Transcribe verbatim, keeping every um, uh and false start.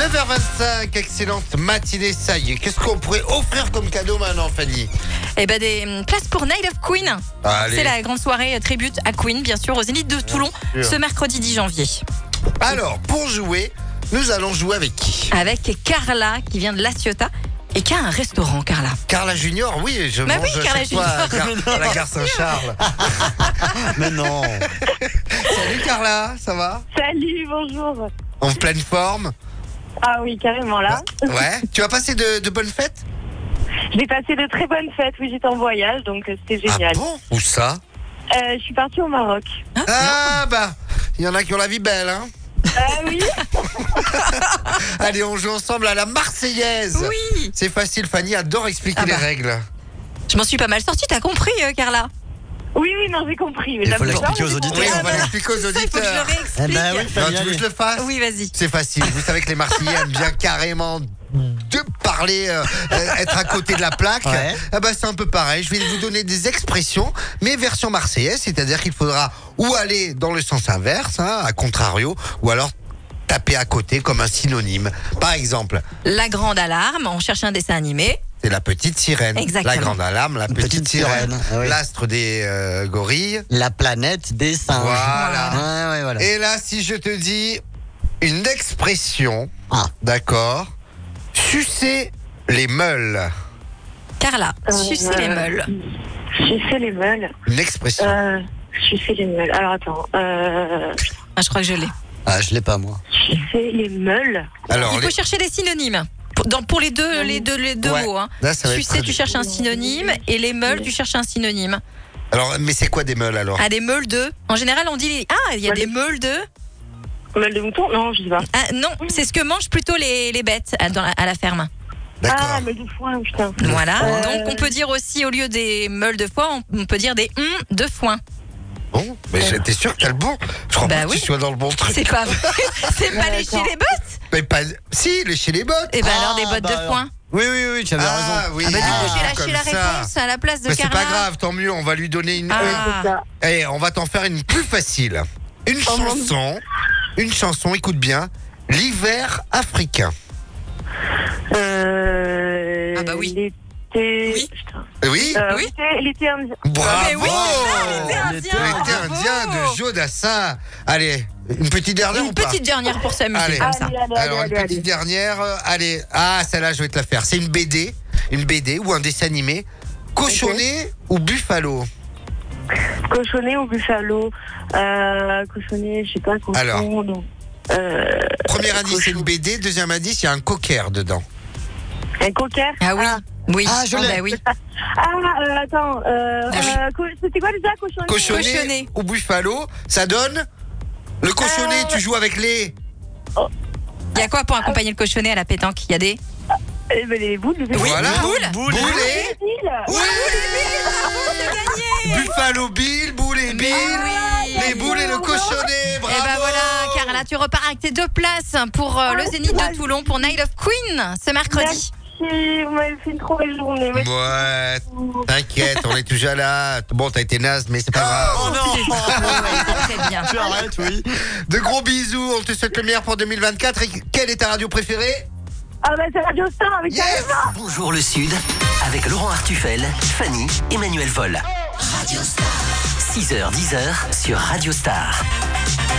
neuf heures vingt-cinq, excellente matinée, ça y est. Qu'est-ce qu'on pourrait offrir comme cadeau maintenant, Fanny? Eh ben des hum, places pour Night of Queen. Allez. C'est la grande soirée euh, tribute à Queen, bien sûr, au Zénith de Toulon, sûr. ce mercredi dix janvier. Alors, pour jouer, nous allons jouer avec qui? Avec Carla, qui vient de La Ciotat et qui a un restaurant, Carla. Carla Junior, oui, je Bah mange oui, à Carla chaque fois à, Junior. Gar- à la gare Saint-Charles. Mais non. Salut Carla, ça va? Salut, bonjour. En pleine forme? Ah oui, carrément là. Ouais. Tu as passé de, de bonnes fêtes? J'ai passé de très bonnes fêtes, oui, j'étais en voyage, donc euh, c'était génial. Ah bon? Où ça? Euh, je suis partie au Maroc. Ah bah, il y en a qui ont la vie belle, hein. Ah oui. Allez, on joue ensemble à la Marseillaise. Oui. C'est facile, Fanny adore expliquer Ah bah. les règles. Je m'en suis pas mal sortie, t'as compris, euh, Carla? Oui, oui, non, j'ai compris. Mais Il faut j'avoue, l'expliquer non, aux j'ai auditeurs. Oui, compris. on va l'expliquer aux Ça, il faut que je le auditeurs. réexplique. Eh ben oui, Non, Fanny, tu veux que allez. je le fasse? Oui, vas-y. C'est facile. Vous savez que les Marseillais aiment bien carrément de parler, euh, euh, être à côté de la plaque. Ouais. Ah bah, c'est un peu pareil. Je vais vous donner des expressions, mais version marseillaise, c'est-à-dire qu'il faudra ou aller dans le sens inverse, hein, à contrario, ou alors taper à côté comme un synonyme. Par exemple, La grande alarme, on cherche un dessin animé. c'est la petite sirène. Exactement. La grande alarme, la petite, petite sirène. sirène, ah oui. L'astre des euh, gorilles. La planète des singes. Voilà. Ouais, ouais, voilà. Et là, si je te dis une expression, Ah. d'accord, sucer les meules. Carla, Euh, sucer les meules. Sucer les meules. Une expression. Euh, sucer les meules. Alors attends. Euh, Ah, je crois que je l'ai. Ah, je l'ai pas, moi. sucer les meules. Alors, Il faut les- chercher des synonymes. Pour, dans, pour les deux, les deux, les deux Ouais. mots. Hein. Là, ça va être Sucer, très tu dur. cherches un synonyme. Et les meules, tu cherches un synonyme. Alors, mais c'est quoi des meules alors? Ah, des meules de. En général, on dit. les- Ah, il y a Ouais. des meules de. Meules de mouton? Non, je sais pas. Ah, non, c'est ce que mangent plutôt les, les bêtes à, dans la, à la ferme. D'accord. Ah, meules de foin, putain. Voilà. Euh. Donc, on peut dire aussi, au lieu des meules de foin, on, on peut dire des hum de foin. Bon, mais j'étais sûr que t'as le bon. Je crois Bah pas que oui. tu sois dans le bon truc. C'est pas vrai. C'est pas Ouais, lécher d'accord. les bottes. Mais pas. Si, lécher les bottes. Et ben Ah, alors, des bottes bah de alors. foin. Oui, oui, oui, tu avais Ah raison. oui. Ah, bah, du coup, ah, j'ai lâché comme la ça. réponse à la place de Mais c'est Carla. pas grave, tant mieux, on va lui donner une. Ah. C'est ça. Eh, on va t'en faire une plus facile. Une Oh, mon chanson. Une chanson, écoute bien. L'hiver africain. Euh, Ah bah oui. L'été. Oui. Putain. Oui. Euh, Oui. l'été- L'été indien. Bravo. Mais oui, c'est ça, l'été indien. L'été Bravo. indien de Joe Dassin. Allez, une petite dernière ou Une pas? petite dernière pour s'amuser Allez. comme ça. Allez, allez, Alors, allez, une allez, petite allez. dernière. euh, Allez. Ah, celle-là, je vais te la faire. C'est une B D. Une B D ou un dessin animé. Cochonnet ou buffalo? Cochonnet ou buffalo? Euh, cochonnet, je sais pas, cochon, Alors. non. Euh, Premier indice, c'est cochon. une B D. Deuxième indice, il y a un cocker dedans. Un cocker? Ah oui. Oui. Ah, je l'ai. bah oui. Ah, euh, attends, euh, Ah oui. euh, co- c'était quoi déjà, cochonnet? Cochonnet, Cochonnet. ou buffalo, ça donne. Le cochonnet, Euh. tu joues avec les. Il y a quoi pour accompagner le cochonnet à la pétanque? Il y a des. Eh ben, les boules, les Voilà. Boule. Boule. Boule Ah, et- les billes. Oui. Buffalo Bill, boule et Bill. oui. Les boules et le cochonnet. Bravo. Et ben voilà, Carla, tu repars avec tes deux places pour euh, le Zénith de Toulon pour Night of Queen ce mercredi. Merci, vous m'avez fait une trop belle journée. Merci. Ouais, t'inquiète, on est toujours là. Bon, t'as été naze, mais c'est pas grave. Oh non. C'est très bien. Tu arrêtes, oui. De gros bisous, on te souhaite le meilleur pour deux mille vingt-quatre. Et quelle est ta radio préférée? Ah bah c'est Radio Star avec Yes. Karima. Bonjour le Sud, avec Laurent Artufel, Fanny, Emmanuel Vol. six heures, dix heures sur Radio Star.